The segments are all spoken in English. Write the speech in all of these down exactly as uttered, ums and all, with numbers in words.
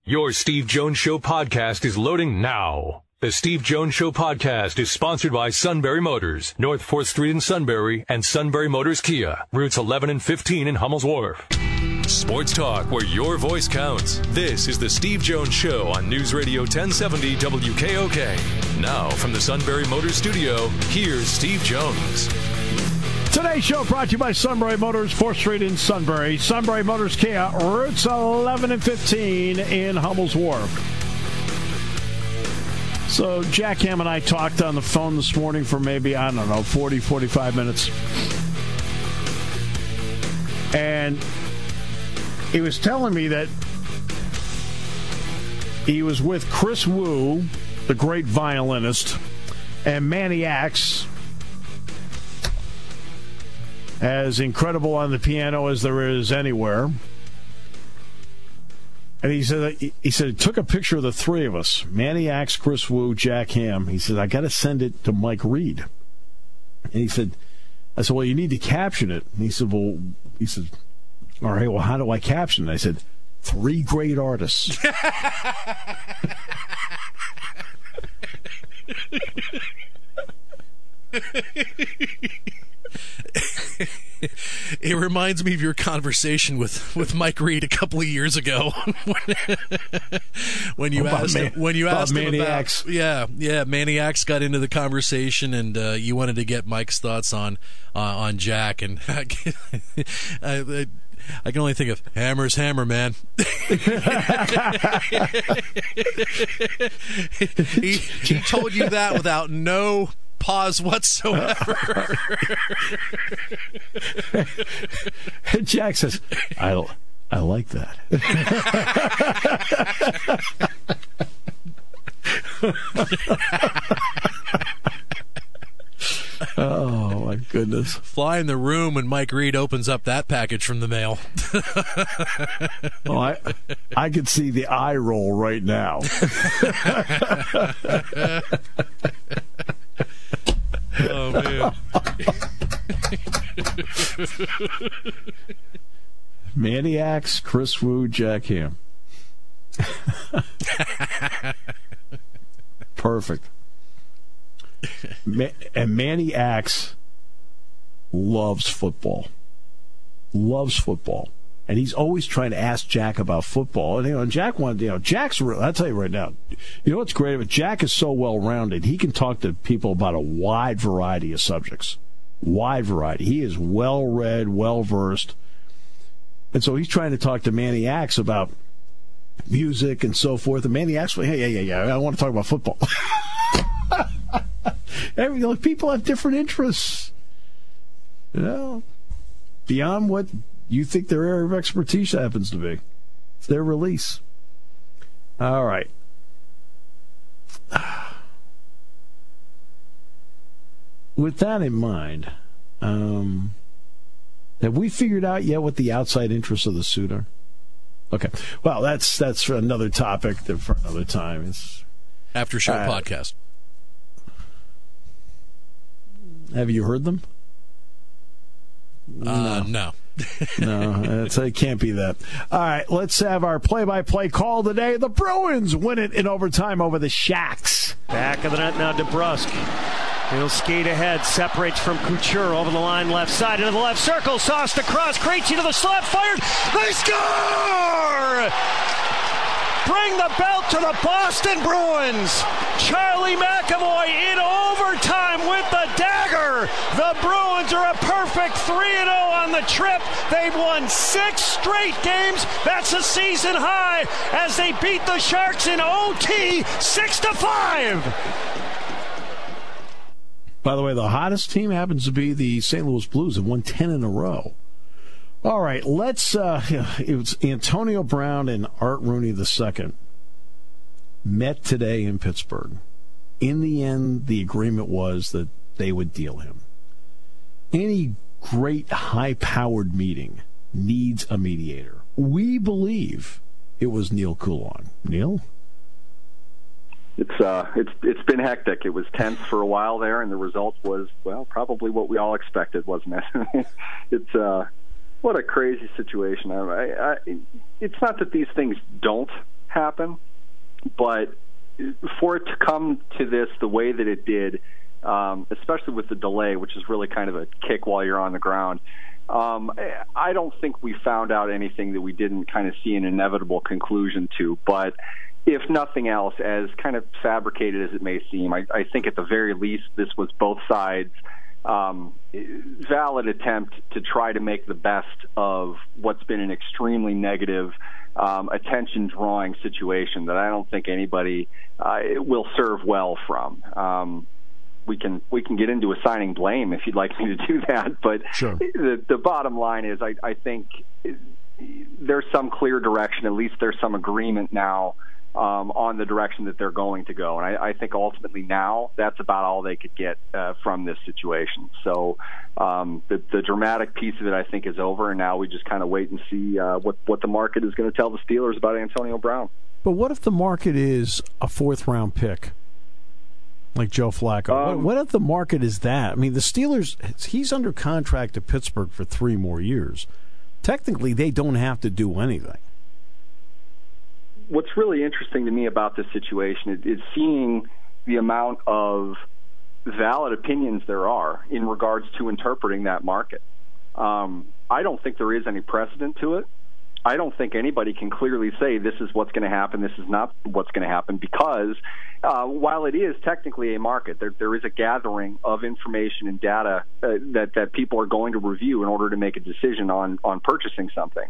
Your Steve Jones Show podcast is loading now. The Steve Jones Show podcast is sponsored by Sunbury Motors, North fourth Street in Sunbury, and Sunbury Motors Kia, routes eleven and fifteen in Hummel's Wharf. Sports talk where your voice counts. This is the Steve Jones Show on News Radio ten seventy W K O K. Now from the Sunbury Motors studio, here's Steve Jones. Today's show brought to you by Sunbury Motors, fourth Street in Sunbury. Sunbury Motors Kia, routes eleven and fifteen in Hummel's Wharf. So Jack Ham and I talked on the phone this morning for maybe, I don't know, forty, forty-five minutes. And he was telling me that he was with Chris Wu, the great violinist, and Manny Axe, as incredible on the piano as there is anywhere. And he said, he said, he took a picture of the three of us, Manny Axe, Chris Wu, Jack Ham. He said, I got to send it to Mike Reed. And he said, I said, well, you need to caption it. And he said, well, he said, all right, well, how do I caption it? I said, three great artists. It reminds me of your conversation with, with Mike Reed a couple of years ago when you about asked man, him, when you asked him Maniacs. about yeah yeah Maniacs got into the conversation and uh, you wanted to get Mike's thoughts on uh, on Jack, and I, I, I can only think of Hammer's Hammer, man. he, he told you that without no pause whatsoever. And Jack says, I, I like that. Oh, my goodness. Fly in the room when Mike Reed opens up that package from the mail. Well, I, I could see the eye roll right now. Oh, man. Maniacs, Chris Wu, Jack Ham. Perfect. Ma- and Manny Axe loves football. Loves football. And he's always trying to ask Jack about football. And, you know, Jack wanted, you know, Jack's, I'll tell you right now, you know what's great about Jack is so well-rounded. He can talk to people about a wide variety of subjects. Wide variety. He is well-read, well-versed. And so he's trying to talk to Manny Axe about music and so forth. And Manny Axe, hey, yeah, yeah, yeah, I want to talk about football. Every, you know, people have different interests. You know, beyond what you think their area of expertise happens to be. It's their release. All right. With that in mind, um, have we figured out yet what the outside interests of the suit are? Okay. Well, that's that's for another topic for another time. It's after show uh, podcast. Have you heard them? Uh, no. No, it's, it can't be that. All right, let's have our play-by-play call today. The Bruins win it in overtime over the Sharks. Back of the net now, DeBrusk. He'll skate ahead, separates from Couture over the line, left side into the left circle. Sauced across, Krejci to the slot, fired. They score! Bring the belt to the Boston Bruins. Charlie McAvoy in overtime with the dagger. The Bruins are a perfect three and oh on the trip. They've won six straight games. That's a season high as they beat the Sharks in O T six to five. By the way, the hottest team happens to be the Saint Louis Blues. Have won ten in a row. All right, let's. Uh, it was Antonio Brown and Art Rooney the second met today in Pittsburgh. In the end, the agreement was that they would deal him. Any great high-powered meeting needs a mediator. We believe it was Neil Coulon. Neil? It's uh, it's it's been hectic. It was tense for a while there, and the result was, well, probably what we all expected, wasn't it? It's uh, what a crazy situation. I, I, it's not that these things don't happen. But for it to come to this the way that it did, um, especially with the delay, which is really kind of a kick while you're on the ground, um, I don't think we found out anything that we didn't kind of see an inevitable conclusion to. But if nothing else, as kind of fabricated as it may seem, I, I think at the very least this was both sides' um, valid attempt to try to make the best of what's been an extremely negative, um, attention-drawing situation that I don't think anybody uh, will serve well from. Um, we can we can get into assigning blame if you'd like me to do that, but sure. the, the bottom line is I, I think there's some clear direction. At least there's some agreement now Um, on the direction that they're going to go. And I, I think ultimately now that's about all they could get uh, from this situation. So um, the, the dramatic piece of it, I think, is over, and now we just kind of wait and see uh, what, what the market is going to tell the Steelers about Antonio Brown. But what if the market is a fourth-round pick, like Joe Flacco? Um, what, what if the market is that? I mean, the Steelers, he's under contract to Pittsburgh for three more years. Technically, they don't have to do anything. What's really interesting to me about this situation is, is seeing the amount of valid opinions there are in regards to interpreting that market. Um, I don't think there is any precedent to it. I don't think anybody can clearly say this is what's going to happen, this is not what's going to happen, because uh, while it is technically a market, there, there is a gathering of information and data uh, that, that people are going to review in order to make a decision on, on purchasing something.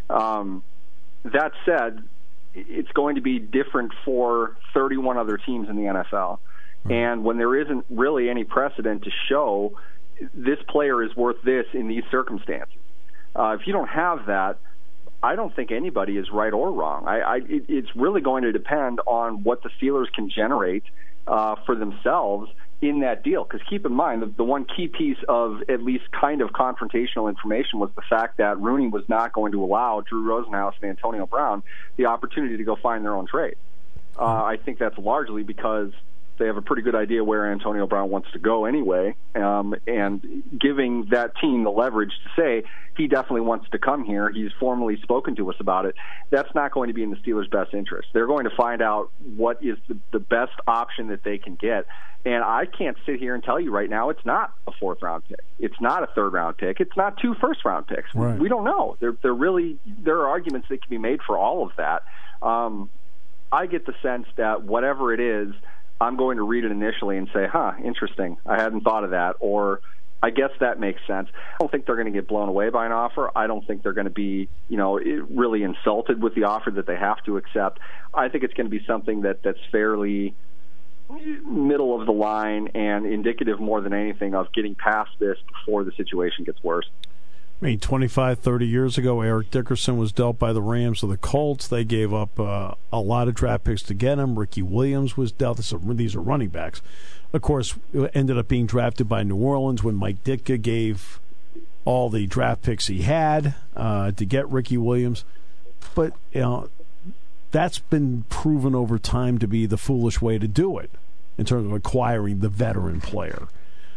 Um, that said, it's going to be different for thirty-one other teams in the N F L. And when there isn't really any precedent to show this player is worth this in these circumstances, uh, if you don't have that, I don't think anybody is right or wrong. I, I, it, it's really going to depend on what the Steelers can generate uh, for themselves in that deal. Because keep in mind, the, the one key piece of at least kind of confrontational information was the fact that Rooney was not going to allow Drew Rosenhaus and Antonio Brown the opportunity to go find their own trade. Uh, I think that's largely because they have a pretty good idea where Antonio Brown wants to go anyway, um, and giving that team the leverage to say he definitely wants to come here, he's formally spoken to us about it, that's not going to be in the Steelers' best interest. They're going to find out what is the, the best option that they can get. And I can't sit here and tell you right now it's not a fourth-round pick. It's not a third-round pick. It's not two first-round picks. Right. We don't know. There, there really there are arguments that can be made for all of that. Um, I get the sense that whatever it is, I'm going to read it initially and say, huh, interesting. I hadn't thought of that. Or I guess that makes sense. I don't think they're going to get blown away by an offer. I don't think they're going to be, you know, really insulted with the offer that they have to accept. I think it's going to be something that, that's fairly middle of the line and indicative more than anything of getting past this before the situation gets worse. I mean, twenty-five, thirty years ago, Eric Dickerson was dealt by the Rams to the Colts. They gave up uh, a lot of draft picks to get him. Ricky Williams was dealt. These are running backs. Of course, ended up being drafted by New Orleans when Mike Ditka gave all the draft picks he had uh, to get Ricky Williams. But, you know, that's been proven over time to be the foolish way to do it in terms of acquiring the veteran player.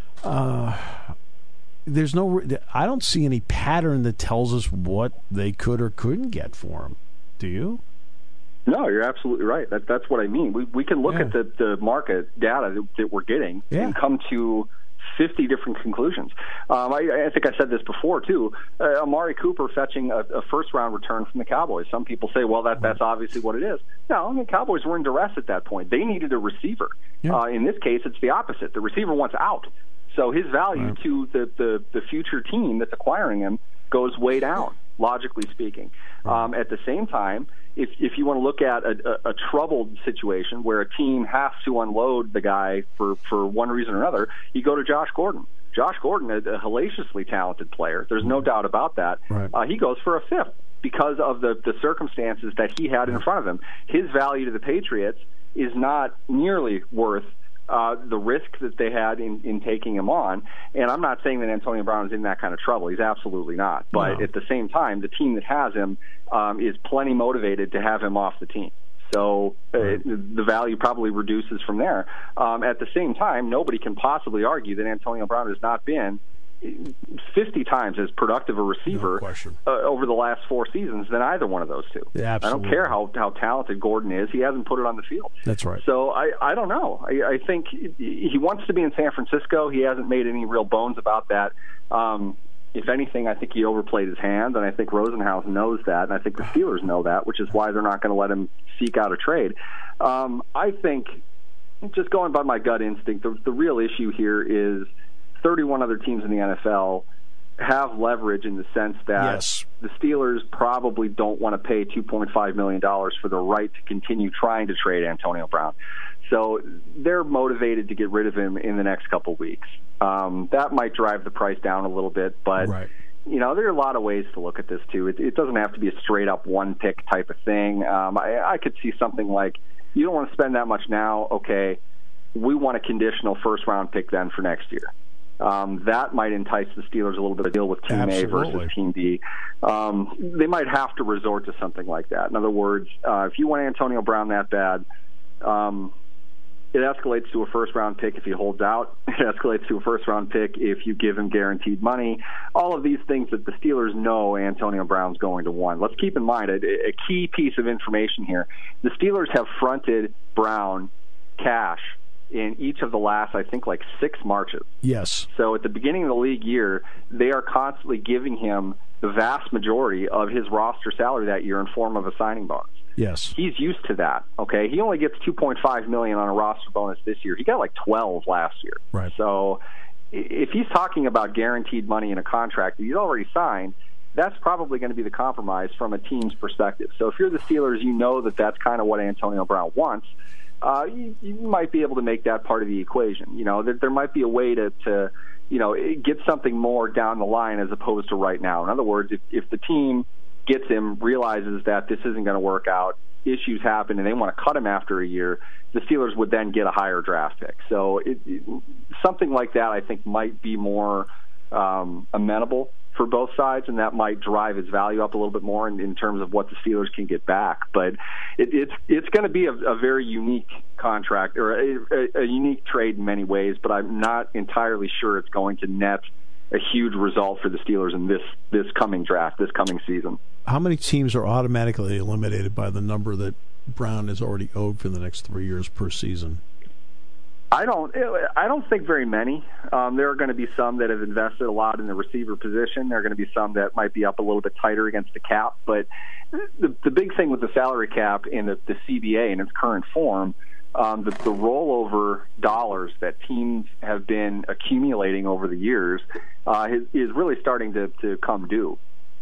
Uh There's no. I don't see any pattern that tells us what they could or couldn't get for him. Do you? No, you're absolutely right. That, that's what I mean. We we can look yeah. at the, the market data that, that we're getting yeah. and come to fifty different conclusions. Um, I, I think I said this before too. Uh, Amari Cooper fetching a, a first round return from the Cowboys. Some people say, well, that that's obviously what it is. No, I mean, Cowboys were in duress at that point. They needed a receiver. Yeah. Uh, in this case, it's the opposite. The receiver wants out. So his value right. to the, the, the future team that's acquiring him goes way down, logically speaking. Right. Um, at the same time, if if you want to look at a, a, a troubled situation where a team has to unload the guy for, for one reason or another, you go to Josh Gordon. Josh Gordon, a, a hellaciously talented player. There's no doubt about that. Right. Uh, he goes for a fifth because of the, the circumstances that he had in front of him. His value to the Patriots is not nearly worth Uh, the risk that they had in, in taking him on. And I'm not saying that Antonio Brown is in that kind of trouble. He's absolutely not. But no. At the same time, the team that has him um, is plenty motivated to have him off the team. So uh, right. the value probably reduces from there. Um, at the same time, nobody can possibly argue that Antonio Brown has not been fifty times as productive a receiver no uh, over the last four seasons than either one of those two. Yeah, absolutely. I don't care how, how talented Gordon is. He hasn't put it on the field. That's right. So I, I don't know. I, I think he wants to be in San Francisco. He hasn't made any real bones about that. Um, if anything, I think he overplayed his hand, and I think Rosenhaus knows that, and I think the Steelers know that, which is why they're not going to let him seek out a trade. Um, I think, just going by my gut instinct, the, the real issue here is thirty-one other teams in the N F L have leverage in the sense that yes. the Steelers probably don't want to pay two point five million dollars for the right to continue trying to trade Antonio Brown. So they're motivated to get rid of him in the next couple weeks. Um, that might drive the price down a little bit, but right. you know, there are a lot of ways to look at this too. It, it doesn't have to be a straight up one pick type of thing. Um, I, I could see something like, you don't want to spend that much now. Okay, we want a conditional first round pick then for next year. Um, that might entice the Steelers a little bit to deal with Team Absolutely. A versus Team B. Um, they might have to resort to something like that. In other words, uh, if you want Antonio Brown that bad, um, it escalates to a first-round pick if he holds out. It escalates to a first-round pick if you give him guaranteed money. All of these things that the Steelers know Antonio Brown's going to want. Let's keep in mind a, a key piece of information here. The Steelers have fronted Brown cash in each of the last, I think, like six Marches. Yes. So at the beginning of the league year, they are constantly giving him the vast majority of his roster salary that year in form of a signing bonus. Yes. He's used to that, okay? He only gets two point five million dollars on a roster bonus this year. He got like twelve last year. Right. So if he's talking about guaranteed money in a contract that he's already signed, that's probably going to be the compromise from a team's perspective. So if you're the Steelers, you know that that's kind of what Antonio Brown wants. Uh, you, you might be able to make that part of the equation. You know, that there might be a way to, to, you know, get something more down the line as opposed to right now. In other words, if, if the team gets him, realizes that this isn't going to work out, issues happen, and they want to cut him after a year, the Steelers would then get a higher draft pick. So it, it, something like that, I think, might be more um, amenable for both sides, and that might drive its value up a little bit more in, in terms of what the Steelers can get back. But it, it's it's going to be a, a very unique contract, or a, a, a unique trade in many ways, but I'm not entirely sure it's going to net a huge result for the Steelers in this, this coming draft, this coming season. How many teams are automatically eliminated by the number that Brown is already owed for the next three years per season? I don't. I don't think very many. Um, there are going to be some that have invested a lot in the receiver position. There are going to be some that might be up a little bit tighter against the cap. But the, the big thing with the salary cap and the, the C B A in its current form, um, the, the rollover dollars that teams have been accumulating over the years uh, is, is really starting to, to come due.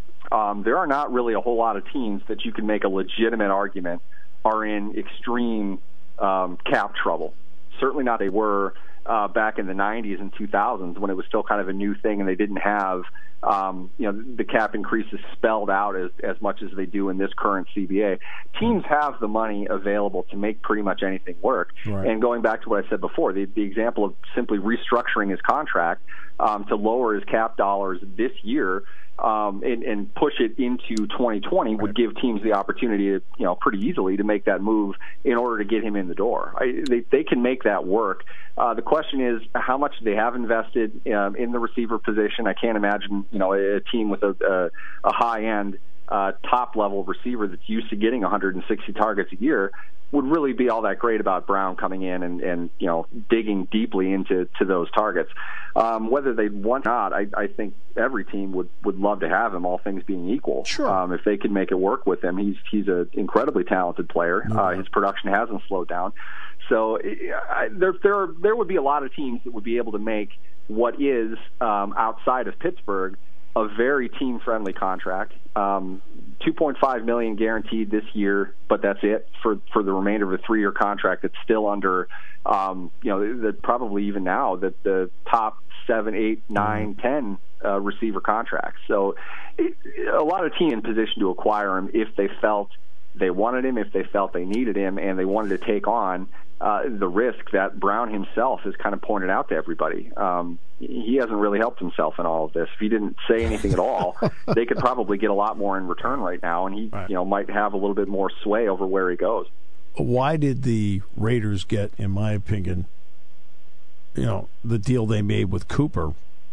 Um, there are not really a whole lot of teams that you can make a legitimate argument are in extreme um, cap trouble. Certainly not they were uh, back in the nineties and two thousands when it was still kind of a new thing and they didn't have um, you know, the cap increases spelled out as, as much as they do in this current C B A. Teams have the money available to make pretty much anything work. Right. And going back to what I said before, the, the example of simply restructuring his contract um, to lower his cap dollars this year Um, and, and push it into twenty twenty would give teams the opportunity to, you know, pretty easily to make that move in order to get him in the door. I, they, they can make that work. Uh, the question is, how much they have invested um, in the receiver position. I can't imagine, you know, a, a team with a, a, a high-end uh, top-level receiver that's used to getting one hundred sixty targets a year would really be all that great about Brown coming in and, and you know, digging deeply into to those targets. Um, whether they want or not, I, I think every team would, would love to have him, all things being equal. Sure. Um, if they can make it work with him, he's he's an incredibly talented player. Mm-hmm. Uh, his production hasn't slowed down. So I, there there are, there would be a lot of teams that would be able to make what is um, outside of Pittsburgh a very team-friendly contract. Um, two point five million dollars guaranteed this year, but that's it for for the remainder of a three-year contract. That's still under, um, you know, the, probably even now that the top seven, eight, nine, ten uh, receiver contracts. So it, a lot of teams in position to acquire him if they felt they wanted him, if they felt they needed him, and they wanted to take on uh, the risk that Brown himself has kind of pointed out to everybody. Um, he hasn't really helped himself in all of this. If he didn't say anything at all, they could probably get a lot more in return right now, and he, right. you know, might have a little bit more sway over where he goes. Why did the Raiders get, in my opinion, you know, the deal they made with Cooper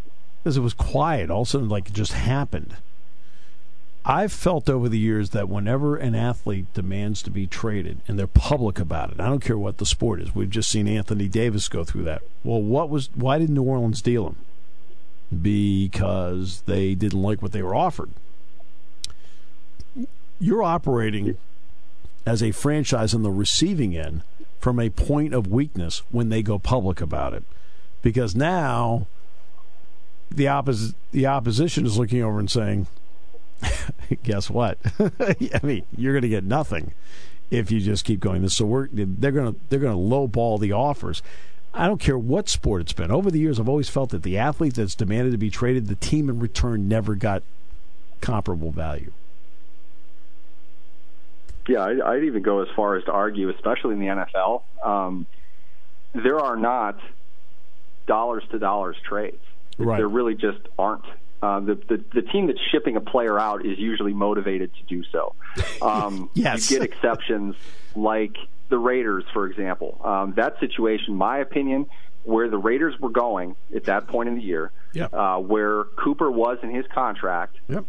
because it was quiet. All of a sudden, like, it just happened. I've felt over the years that whenever an athlete demands to be traded, and they're public about it, I don't care what the sport is. We've just seen Anthony Davis go through that. Well, what was? Why did New Orleans deal him? Because they didn't like what they were offered. You're operating as a franchise on the receiving end from a point of weakness when they go public about it. Because now the oppos- the opposition is looking over and saying, guess what? I mean, you're going to get nothing if you just keep going this. So we're they're going to they're going to lowball the offers. I don't care what sport it's been. Over the years, I've always felt that the athlete that's demanded to be traded, the team in return never got comparable value. Yeah, I'd, I'd even go as far as to argue, especially in the N F L, um, there are not dollars to dollars trades. Right. There really just aren't. Uh, the, the the team that's shipping a player out is usually motivated to do so. Um, yes. You get exceptions like the Raiders, for example. Um, that situation, my opinion, where the Raiders were going at that point in the year, yep. uh, where Cooper was in his contract, yep.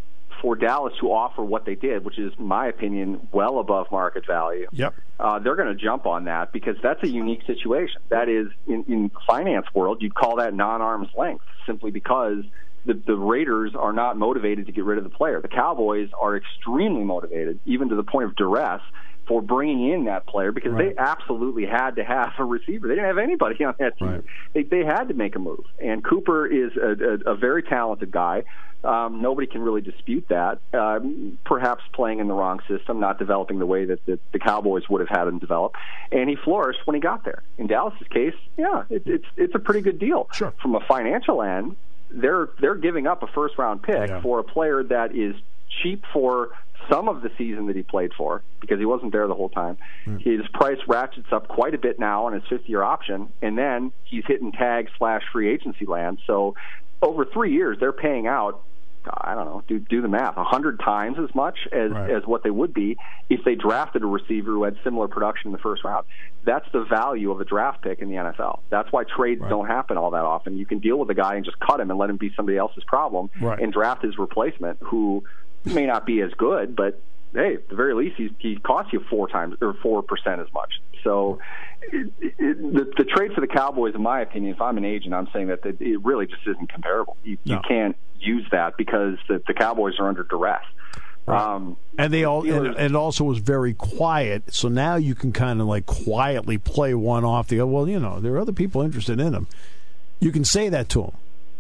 for Dallas to offer what they did, which is, my opinion, well above market value, yep. uh, they're going to jump on that because that's a unique situation. That is, in, in the finance world, you'd call that non-arm's length, simply because the, the Raiders are not motivated to get rid of the player. The Cowboys are extremely motivated, even to the point of duress, for bringing in that player because right. they absolutely had to have a receiver. They didn't have anybody on that team. Right. They, they had to make a move. And Cooper is a, a, a very talented guy. Um, nobody can really dispute that. Um, perhaps playing in the wrong system, not developing the way that the, the Cowboys would have had him develop. And he flourished when he got there. In Dallas's case, yeah, it, it's it's a pretty good deal. Sure. From a financial end, they're they're giving up a first-round pick yeah. for a player that is cheap for some of the season that he played for because he wasn't there the whole time. Mm. His price ratchets up quite a bit now on his fifth-year option, and then he's hitting tag slash free agency land. So over three years, they're paying out, I don't know, do do the math, one hundred times as much as, right. as what they would be if they drafted a receiver who had similar production in the first round. That's the value of a draft pick in the N F L. That's why trades right. don't happen all that often. You can deal with a guy and just cut him and let him be somebody else's problem right. and draft his replacement who may not be as good, but hey, at the very least, he's, he costs you four times or four percent as much. So, it, it, the, the trade for the Cowboys, in my opinion, if I'm an agent, I'm saying that it really just isn't comparable. You, no. you can't use that because the, the Cowboys are under duress. Right. Um, and they all, and, and it also was very quiet. So now you can kind of like quietly play one off the. Well, you know, there are other people interested in him. You can say that to them.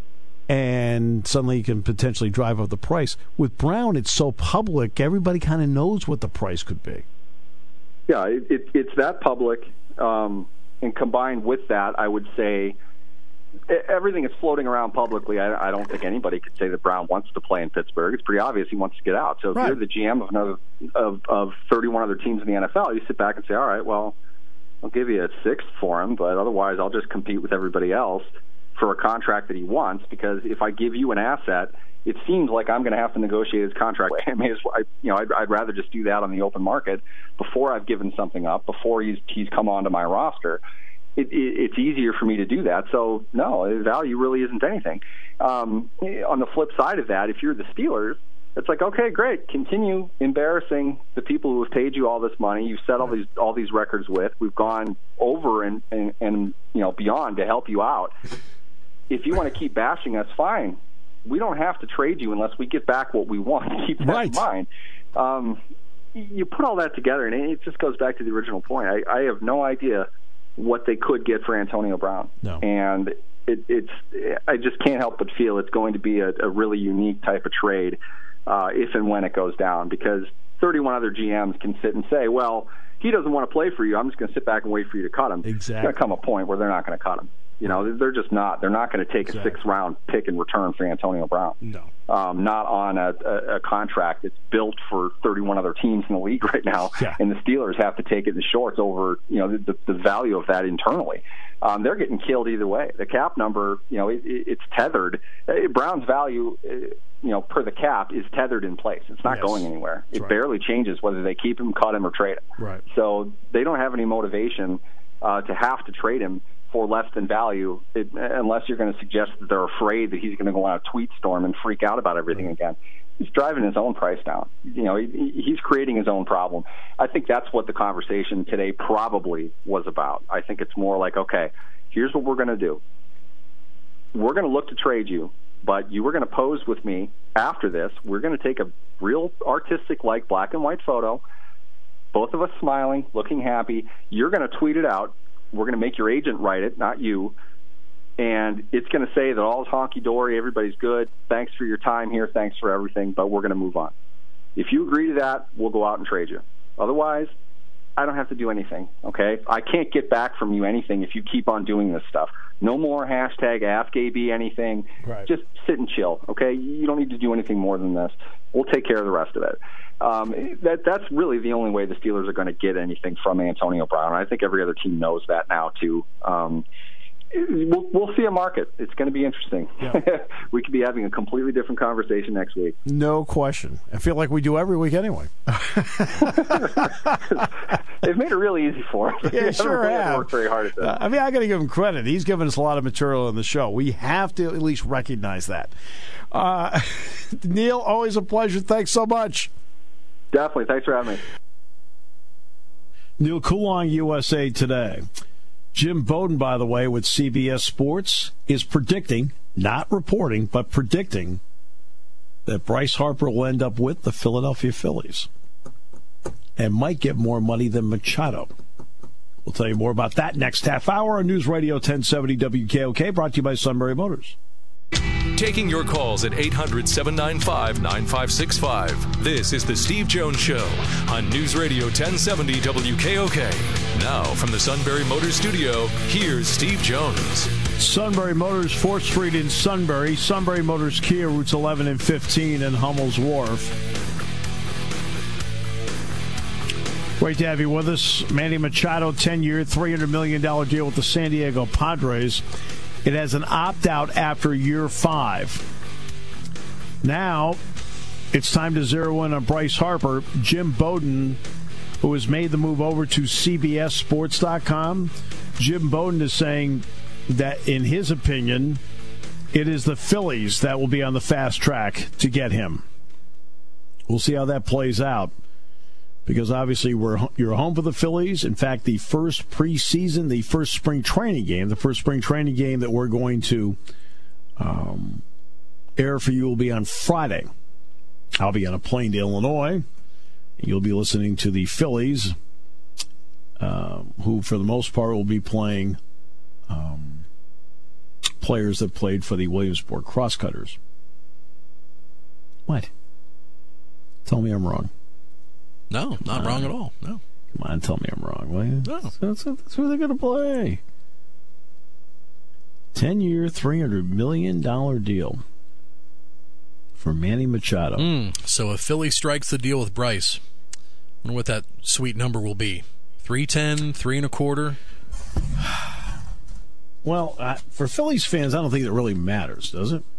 And suddenly you can potentially drive up the price. With Brown, it's so public, everybody kind of knows what the price could be. Yeah, it, it, it's that public. Um, and combined with that, I would say everything is floating around publicly. I, I don't think anybody could say that Brown wants to play in Pittsburgh. It's pretty obvious he wants to get out. So if right. you're the G M of, another, of, of thirty-one other teams in the N F L, you sit back and say, all right, well, I'll give you a sixth for him, but otherwise I'll just compete with everybody else for a contract that he wants, because if I give you an asset, it seems like I'm going to have to negotiate his contract. I may as well, I, you know, I'd, I'd rather just do that on the open market before I've given something up, before he's he's come onto my roster. It, it, it's easier for me to do that. So no, value really isn't anything. Um, on the flip side of that, if you're the Steelers, it's like, okay, great, continue embarrassing the people who have paid you all this money. You've set all these all these records with. We've gone over and and, and you know beyond to help you out. If you want to keep bashing us, fine. We don't have to trade you unless we get back what we want. Keep that right. in mind. Um, you put all that together, and it just goes back to the original point. I, I have no idea what they could get for Antonio Brown. No. And it, it's I just can't help but feel it's going to be a, a really unique type of trade uh, if and when it goes down, because thirty-one other G Ms can sit and say, well, he doesn't want to play for you. I'm just going to sit back and wait for you to cut him. Exactly. There's going to come a point where they're not going to cut him. You know, they're just not. They're not going to take exactly. a six-round pick in return for Antonio Brown. No. Um, not on a, a, a contract that's built for thirty-one other teams in the league right now, yeah. and the Steelers have to take it in the shorts over, you know, the, the value of that internally. Um, they're getting killed either way. The cap number, you know, it, it's tethered. Brown's value, you know, per the cap is tethered in place. It's not yes. going anywhere. That's it right. barely changes whether they keep him, cut him, or trade him. Right. So they don't have any motivation uh, to have to trade him for less than value, it, unless you're going to suggest that they're afraid that he's going to go on a tweet storm and freak out about everything again. He's driving his own price down. You know, he, he's creating his own problem. I think that's what the conversation today probably was about. I think it's more like, okay, here's what we're going to do. We're going to look to trade you, but you were going to pose with me after this. We're going to take a real artistic-like black and white photo, both of us smiling, looking happy. You're going to tweet it out. We're going to make your agent write it, not you. And it's going to say that all's honky-dory, everybody's good, thanks for your time here, thanks for everything, but we're going to move on. If you agree to that, we'll go out and trade you. Otherwise, I don't have to do anything, okay? I can't get back from you anything if you keep on doing this stuff. No more hashtag Ask A B anything. Right. Just sit and chill, okay? You don't need to do anything more than this. We'll take care of the rest of it. Um, that That's really the only way the Steelers are going to get anything from Antonio Brown. I think every other team knows that now, too. Um We'll, we'll see a market. It's going to be interesting. Yeah. We could be having a completely different conversation next week. No question. I feel like we do every week anyway. They've made it really easy for us. Yeah, sure really have. Had to work very hard at that. Uh, I mean, I got to give him credit. He's given us a lot of material on the show. We have to at least recognize that. Uh, Neil, always a pleasure. Thanks so much. Definitely. Thanks for having me. Neil Coulon, U S A Today. Jim Bowden, by the way, with C B S Sports, is predicting, not reporting, but predicting that Bryce Harper will end up with the Philadelphia Phillies and might get more money than Machado. We'll tell you more about that next half hour on News Radio ten seventy W K O K, brought to you by Sunbury Motors. Taking your calls at eight hundred, seven nine five, nine five six five. This is The Steve Jones Show on News Radio ten seventy W K O K. Now, from the Sunbury Motors studio, here's Steve Jones. Sunbury Motors, fourth Street in Sunbury. Sunbury Motors Kia, routes eleven and fifteen in Hummel's Wharf. Great to have you with us. Manny Machado, ten-year, three hundred million dollars deal with the San Diego Padres. It has an opt-out after year five. Now, it's time to zero in on Bryce Harper. Jim Bowden, who has made the move over to C B S Sports dot com, Jim Bowden is saying that, in his opinion, it is the Phillies that will be on the fast track to get him. We'll see how that plays out. Because obviously we're you're home for the Phillies. In fact, the first preseason, the first spring training game, the first spring training game that we're going to um, air for you will be on Friday. I'll be on a plane to Illinois. You'll be listening to the Phillies, uh, who for the most part will be playing um, players that played for the Williamsport Crosscutters. What? Tell me I'm wrong. No, not wrong at all. No. Come on, tell me I'm wrong, will you? No. That's, that's who they're going to play. ten-year, three hundred million dollars deal for Manny Machado. Mm, so if Philly strikes the deal with Bryce, I wonder what that sweet number will be. three ten, three and a quarter? Well, uh, for Phillies fans, I don't think it really matters, does it?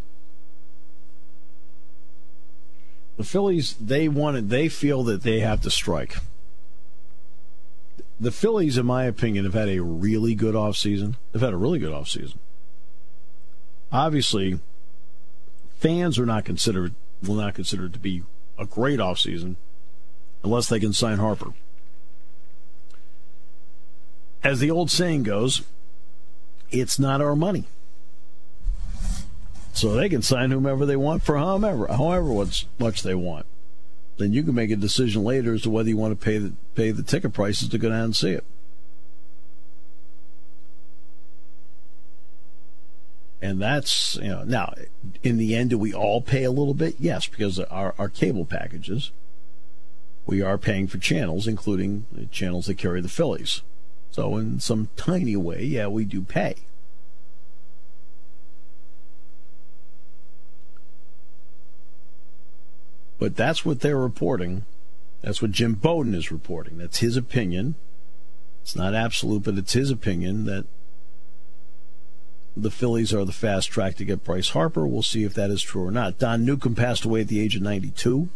The Phillies, they wanted, they feel that they have to strike. The Phillies, in my opinion, have had a really good offseason. They've had a really good offseason. Obviously, fans are not considered, will not consider it to be a great offseason unless they can sign Harper. As the old saying goes, it's not our money. So they can sign whomever they want for however, however much they want. Then you can make a decision later as to whether you want to pay the, pay the ticket prices to go down and see it. And that's, you know, now, in the end, do we all pay a little bit? Yes, because our, our cable packages, we are paying for channels, including the channels that carry the Phillies. So in some tiny way, yeah, we do pay. But that's what they're reporting. That's what Jim Bowden is reporting. That's his opinion. It's not absolute, but it's his opinion that the Phillies are the fast track to get Bryce Harper. We'll see if that is true or not. Don Newcomb passed away at the age of ninety-two.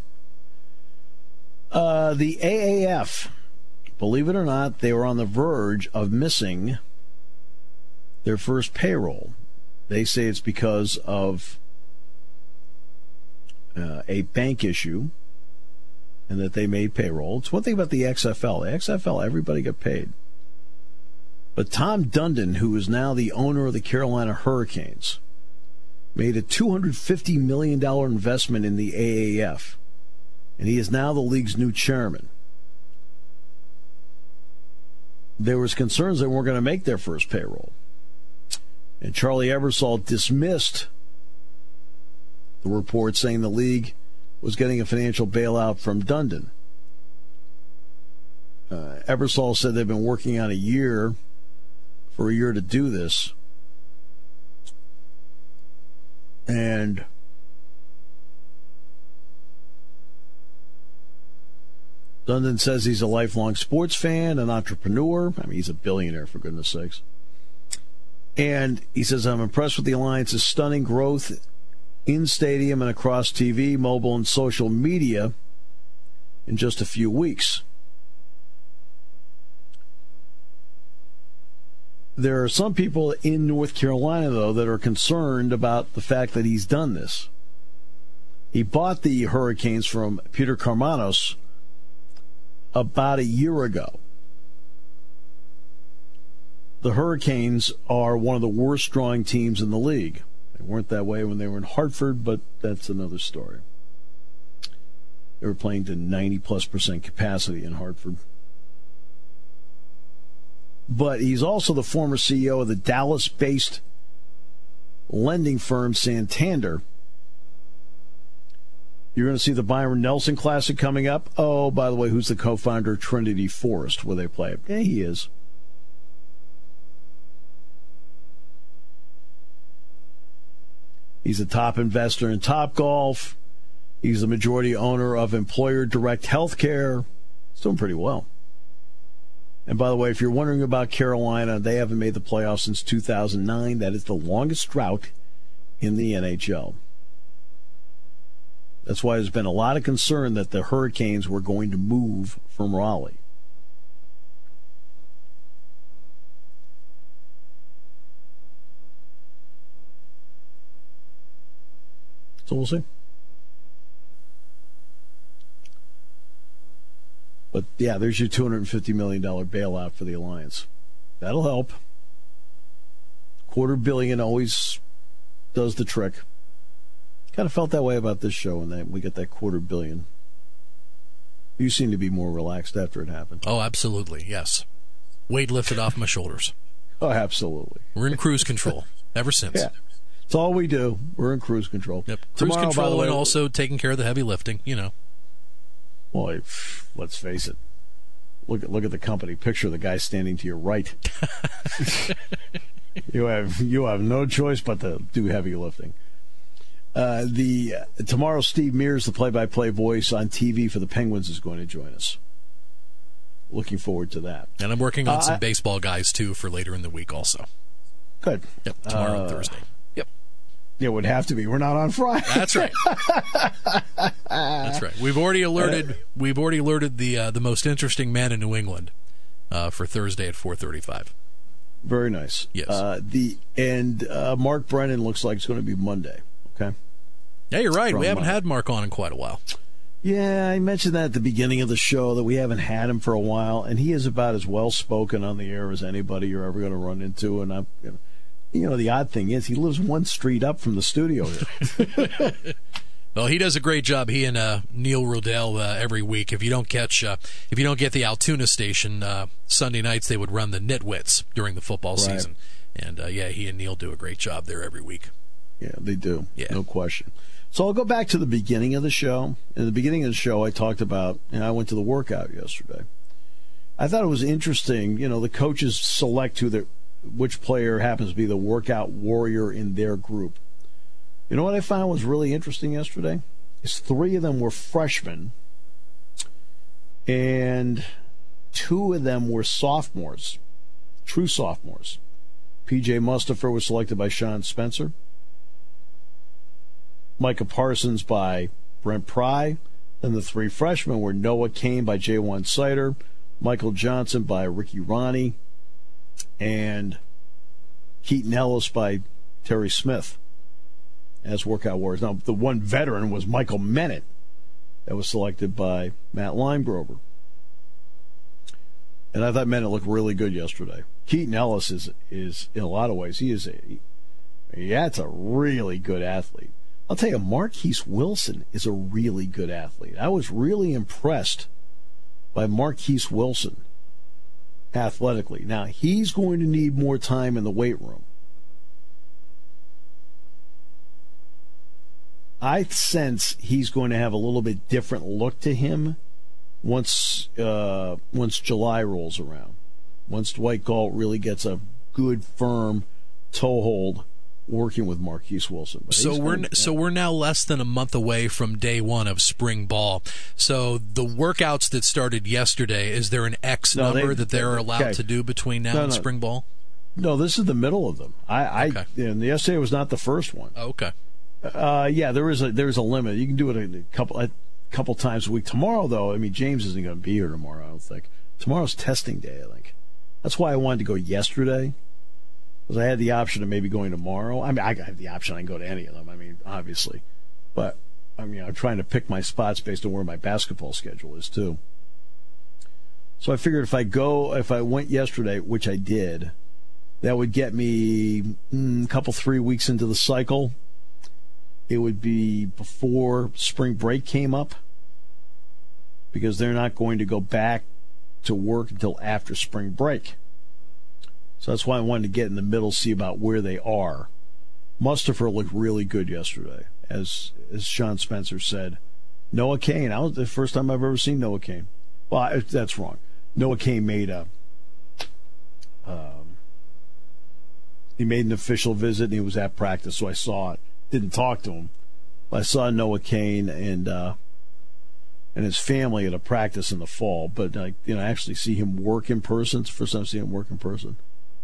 Uh, the A A F, believe it or not, they were on the verge of missing their first payroll. They say it's because of uh, a bank issue and that they made payroll. It's one thing about the X F L. The X F L, everybody got paid. But Tom Dundon, who is now the owner of the Carolina Hurricanes, made a two hundred fifty million dollars investment in the A A F, and he is now the league's new chairman. There was concerns they weren't going to make their first payroll. And Charlie Ebersol dismissed the report saying the league was getting a financial bailout from Dundon. Uh, Ebersol said they've been working on a year, for a year to do this. And Dundon says he's a lifelong sports fan, an entrepreneur. I mean, he's a billionaire, for goodness sakes. And he says, I'm impressed with the Alliance's stunning growth in stadium and across T V, mobile, and social media in just a few weeks. There are some people in North Carolina, though, that are concerned about the fact that he's done this. He bought the Hurricanes from Peter Karmanos about a year ago. The Hurricanes are one of the worst drawing teams in the league. They weren't that way when they were in Hartford, but that's another story. They were playing to ninety plus percent capacity in Hartford. But he's also the former C E O of the Dallas-based lending firm Santander. You're going to see the Byron Nelson Classic coming up. Oh, by the way, who's the co-founder of Trinity Forest, where they play it? Yeah, he is. He's a top investor in Topgolf. He's the majority owner of Employer Direct Healthcare. He's doing pretty well. And by the way, if you're wondering about Carolina, they haven't made the playoffs since two thousand nine. That is the longest drought in the N H L. That's why there's been a lot of concern that the Hurricanes were going to move from Raleigh. So we'll see. But, yeah, there's your two hundred fifty million dollars bailout for the Alliance. That'll help. Quarter billion always does the trick. Kind of felt that way about this show, and that we got that quarter billion. You seem to be more relaxed after it happened. Oh, absolutely, yes. Weight lifted off my shoulders. Oh, absolutely. We're in cruise control ever since. Yeah. It's all we do. We're in cruise control. Yep. Cruise Tomorrow, control by the way, and also taking care of the heavy lifting, you know. Boy, let's face it. Look at look at the company. Picture the guy standing to your right. you have you have no choice but to do heavy lifting. Uh, the uh, tomorrow, Steve Mears, the play-by-play voice on T V for the Penguins, is going to join us. Looking forward to that. And I'm working on uh, some I, baseball guys too for later in the week, also. Good. Yep. Tomorrow uh, and Thursday. Yep. It would have to be. We're not on Friday. That's right. That's right. We've already alerted. We've already alerted the uh, the most interesting man in New England uh, for Thursday at four thirty-five. Very nice. Yes. Uh, the and uh, Mark Brennan looks like it's going to be Monday. Okay. Yeah, you're right. From, we haven't uh, had Mark on in quite a while. Yeah, I mentioned that at the beginning of the show that we haven't had him for a while, and he is about as well spoken on the air as anybody you're ever going to run into. And I'm, you know, you know, the odd thing is he lives one street up from the studio here. Well, he does a great job. He and uh, Neil Rodell uh, every week. If you don't catch, uh, if you don't get the Altoona station uh, Sunday nights, they would run the Nitwits during the football Right. season. And uh, yeah, he and Neil do a great job there every week. Yeah, they do. Yeah. No question. So I'll go back to the beginning of the show. In the beginning of the show, I talked about, you know, I went to the workout yesterday. I thought it was interesting, you know, the coaches select who the which player happens to be the workout warrior in their group. You know what I found was really interesting yesterday? Is three of them were freshmen, and two of them were sophomores, true sophomores. P J Mustipher was selected by Sean Spencer. Micah Parsons by Brent Pry. Then the three freshmen were Noah Kane by Jaywan Sider, Michael Johnson by Ricky Ronnie, and Keaton Ellis by Terry Smith as Workout Warriors. Now, the one veteran was Michael Mennett that was selected by Matt Limegrover. And I thought Mennett looked really good yesterday. Keaton Ellis is, is in a lot of ways, he is a, yeah, it's a really good athlete. I'll tell you, Marquise Wilson is a really good athlete. I was really impressed by Marquise Wilson athletically. Now, he's going to need more time in the weight room. I sense he's going to have a little bit different look to him once uh, once July rolls around. Once Dwight Galt really gets a good, firm toehold working with Marquise Wilson. But so we're gonna, so yeah. we're now less than a month away from day one of spring ball. So the workouts that started yesterday, is there an X no, number they, that they're allowed okay. to do between now no, and no. spring ball? No, this is the middle of them. I, I okay. and yesterday was not the first one. Oh, okay. Uh, yeah, there is a there's a limit. You can do it a couple a couple times a week. Tomorrow, though, I mean, James isn't going to be here tomorrow. I don't think. Tomorrow's testing day. I think that's why I wanted to go yesterday. Because I had the option of maybe going tomorrow. I mean, I have the option. I can go to any of them. I mean, obviously. But, I mean, I'm trying to pick my spots based on where my basketball schedule is, too. So I figured if I go, if I went yesterday, which I did, that would get me mm, a couple, three weeks into the cycle. It would be before spring break came up. Because they're not going to go back to work until after spring break. So that's why I wanted to get in the middle, see about where they are. Mustipher looked really good yesterday, as as Sean Spencer said. Noah Cain, I was the first time I've ever seen Noah Cain. Well, I, that's wrong. Noah Cain made a um, he made an official visit and he was at practice, so I saw it. Didn't talk to him, but I saw Noah Cain and uh, and his family at a practice in the fall. But I, you know, actually see him work in person. It's the first time I've seen him work in person.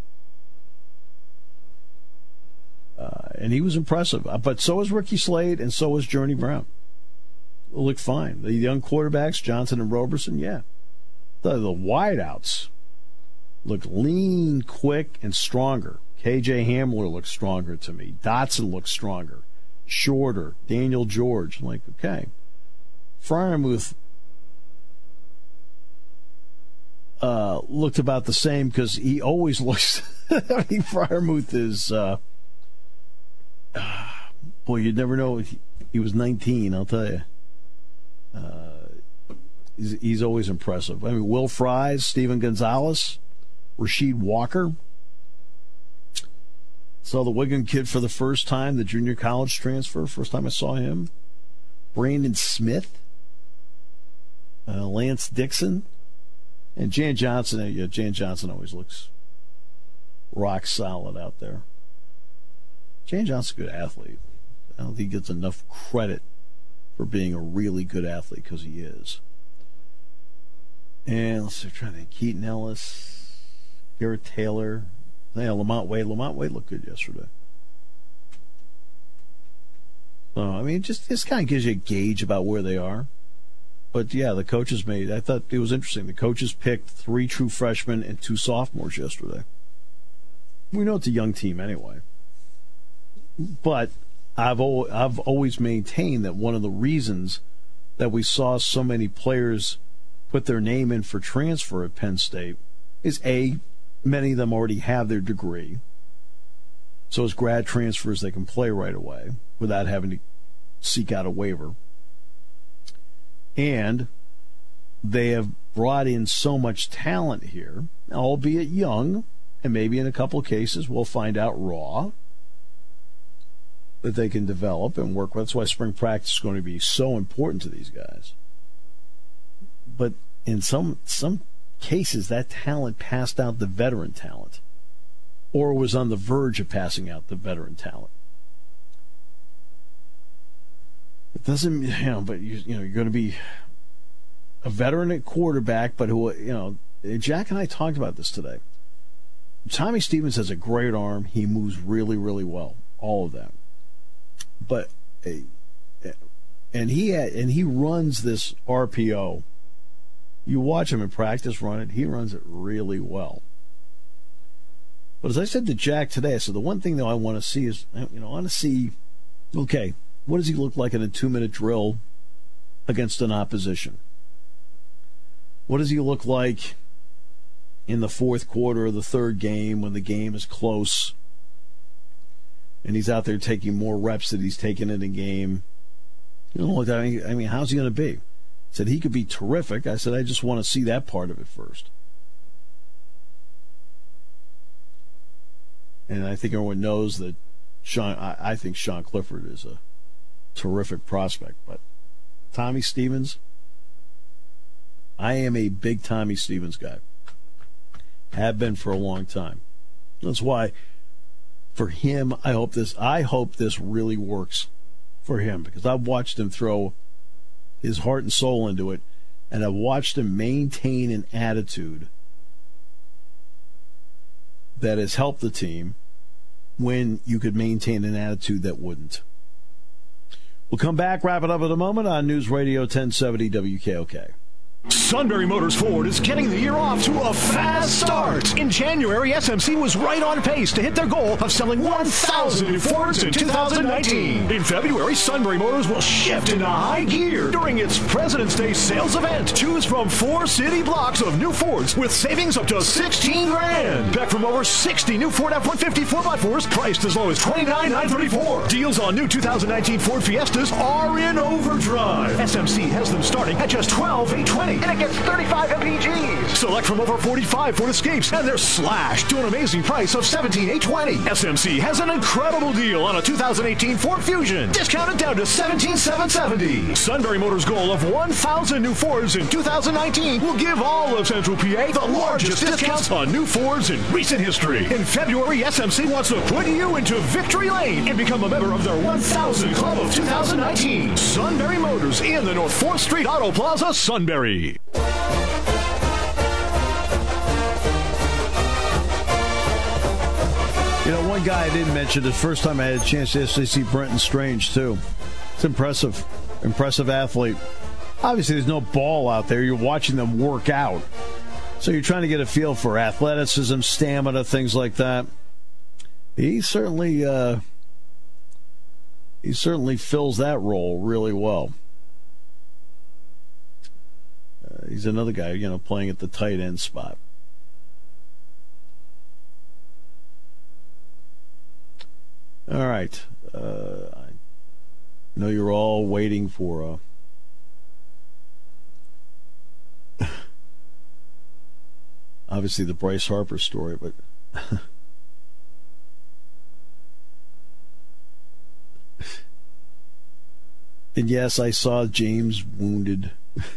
Uh, and he was impressive. Uh, but so was Ricky Slade, and so was Journey Brown. They looked fine. The young quarterbacks, Johnson and Roberson, yeah. The, the wideouts looked lean, quick, and stronger. K J Hamler looked stronger to me. Dotson looked stronger. Shorter. Daniel George. I'm like, okay. Freiermuth uh, looked about the same because he always looks... I mean, Freiermuth is... Uh, boy, you'd never know. He, he was nineteen, I'll tell you. Uh, he's, he's always impressive. I mean, Will Fries, Steven Gonzalez, Rasheed Walker. Saw the Wigan kid for the first time, the junior college transfer. First time I saw him. Brandon Smith. Uh, Lance Dixon. And Jan Johnson. Yeah, Jan Johnson always looks rock solid out there. Jan Johnson's a good athlete. I don't think he gets enough credit for being a really good athlete because he is. And let's see, I'm trying to think. Keaton Ellis, Garrett Taylor, yeah, Lamont Wade. Lamont Wade looked good yesterday. So, I mean, it just this kind of gives you a gauge about where they are. But yeah, the coaches made. I thought it was interesting. The coaches picked three true freshmen and two sophomores yesterday. We know it's a young team anyway. But I've I've always maintained that one of the reasons that we saw so many players put their name in for transfer at Penn State is, A, many of them already have their degree. So as grad transfers, they can play right away without having to seek out a waiver. And they have brought in so much talent here, albeit young, and maybe in a couple of cases we'll find out raw, that they can develop and work with. That's why spring practice is going to be so important to these guys. But in some some cases, that talent passed out the veteran talent, or was on the verge of passing out the veteran talent. It doesn't, you know, but you, you know, you're going to be a veteran at quarterback, but who, you know, Jack and I talked about this today. Tommy Stevens has a great arm. He moves really, really well. All of that. But and he had, and he runs this R P O. You watch him in practice run it, he runs it really well. But as I said to Jack today, I said the one thing that I want to see is, you know, I want to see, okay, what does he look like in a two-minute drill against an opposition? What does he look like in the fourth quarter of the third game when the game is close and he's out there taking more reps than he's taken in a game? You know, I mean, I mean, how's he going to be? I said he could be terrific. I said I just want to see that part of it first. And I think everyone knows that Sean. I, I think Sean Clifford is a terrific prospect. But Tommy Stevens, I am a big Tommy Stevens guy. Have been for a long time. That's why, for him, I hope this. I hope this really works for him, because I've watched him throw his heart and soul into it, and I've watched him maintain an attitude that has helped the team when you could maintain an attitude that wouldn't. We'll come back, wrap it up in a moment on News Radio ten seventy W K O K. Sunbury Motors Ford is getting the year off to a fast start. In January, S M C was right on pace to hit their goal of selling one thousand new Fords in two thousand nineteen. In February, Sunbury Motors will shift into high gear during its President's Day sales event. Choose from four city blocks of new Fords with savings up to sixteen grand. Back from over sixty new Ford F one fifty four by fours priced as low as twenty-nine thousand nine hundred thirty-four dollars. Deals on new two thousand nineteen Ford Fiestas are in overdrive. S M C has them starting at just twelve thousand eight hundred twenty dollars. And it gets thirty-five M P Gs. Select from over forty-five Ford Escapes, and they're slashed to an amazing price of seventeen thousand eight hundred twenty dollars. S M C has an incredible deal on a two thousand eighteen Ford Fusion, discounted down to seventeen thousand seven hundred seventy dollars. Sunbury Motors' goal of one thousand new Fords in two thousand nineteen will give all of Central P A the largest discounts on new Fords in recent history. In February, S M C wants to put you into victory lane and become a member of their one thousand Club of two thousand nineteen. Sunbury Motors in the North fourth Street Auto Plaza, Sunbury. You know, one guy I didn't mention, the first time I had a chance to see Brenton Strange, too. It's impressive. Impressive athlete. Obviously, there's no ball out there. You're watching them work out. So you're trying to get a feel for athleticism, stamina, things like that. He certainly, uh, he certainly fills that role really well. Uh, he's another guy, you know, playing at the tight end spot. All right. Uh, I know you're all waiting for uh, obviously the Bryce Harper story, but and yes, I saw James wounded.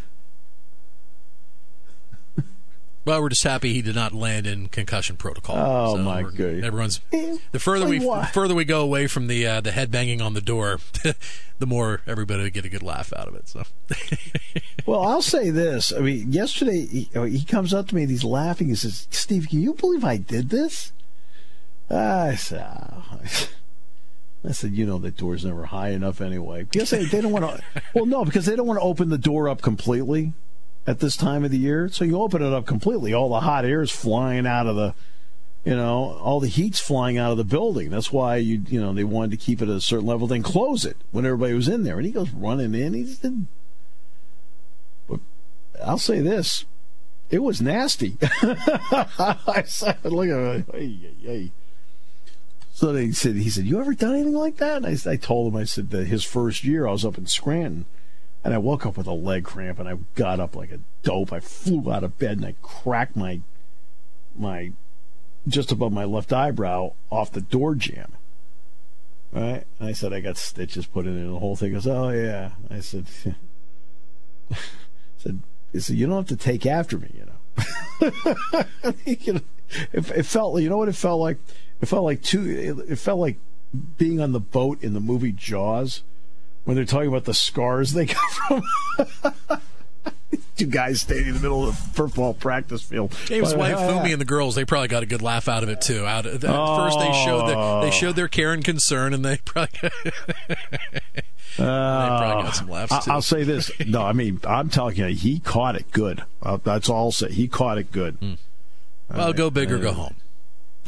Well, we're just happy he did not land in concussion protocol. Oh, so my goodness! Everyone's the further we the further we go away from the uh, the head banging on the door, the more everybody would get a good laugh out of it. So, well, I'll say this: I mean, yesterday he, he comes up to me and he's laughing. He says, "Steve, can you believe I did this?" I said, oh. "I said, you know, that door's never high enough anyway." Because they, they don't want to. Well, no, because they don't want to open the door up completely at this time of the year. So you open it up completely, all the hot air is flying out of the, you know, all the heat's flying out of the building. That's why, you you know, they wanted to keep it at a certain level, then close it when everybody was in there. And he goes running in. He didn't. But I'll say this. It was nasty. I said, look at it. Hey, hey. So they said, he said, you ever done anything like that? And I, I told him, I said, that his first year I was up in Scranton. And I woke up with a leg cramp, and I got up like a dope. I flew out of bed, and I cracked my, my, just above my left eyebrow off the door jamb. Right? And I said, I got stitches put in it, and the whole thing goes, oh, yeah. I said, I said, I said, you don't have to take after me, you know. you know it, it felt, you know what it felt like? It felt like two, it, it felt like being on the boat in the movie Jaws, when they're talking about the scars they got from two guys standing in the middle of the football practice field. James but, White, uh, Fumi, and the girls, they probably got a good laugh out of it, too. Out of, at oh. first, they showed, their, they showed their care and concern, and they probably, they probably got some laughs, too. I'll say this. No, I mean, I'm telling you, he caught it good. Uh, that's all I'll say. He caught it good. Mm. Well, uh, go big or uh, go home.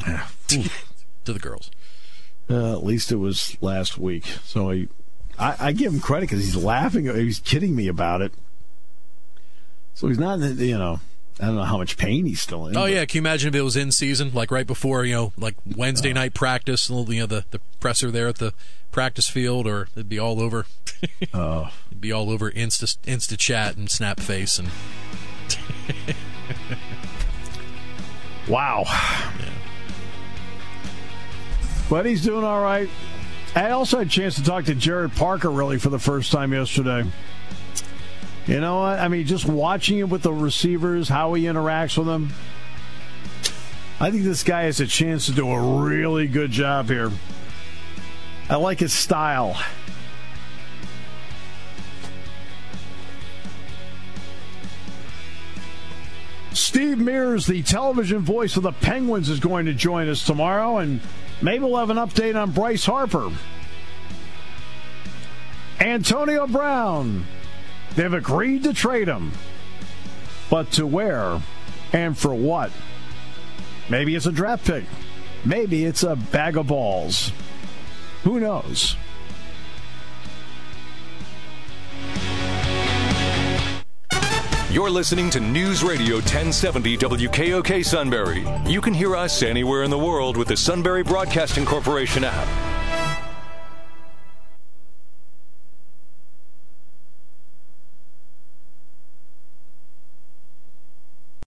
to the girls. Uh, at least it was last week. So I, I, I give him credit because he's laughing. He's kidding me about it. So he's not, you know, I don't know how much pain he's still in. Oh, but. yeah. Can you imagine if it was in season, like right before, you know, like Wednesday uh, night practice, you know, the, the presser there at the practice field, or it'd be all over. uh, it'd be all over Insta, Insta chat and Snap Face. And wow. Yeah. But he's doing all right. I also had a chance to talk to Jared Parker, really, for the first time yesterday. You know what? I mean, just watching him with the receivers, how he interacts with them. I think this guy has a chance to do a really good job here. I like his style. Steve Mears, the television voice of the Penguins, is going to join us tomorrow, and maybe we'll have an update on Bryce Harper. Antonio Brown. They've agreed to trade him. But to where and for what? Maybe it's a draft pick. Maybe it's a bag of balls. Who knows? You're listening to News Radio ten seventy W K O K Sunbury. You can hear us anywhere in the world with the Sunbury Broadcasting Corporation app.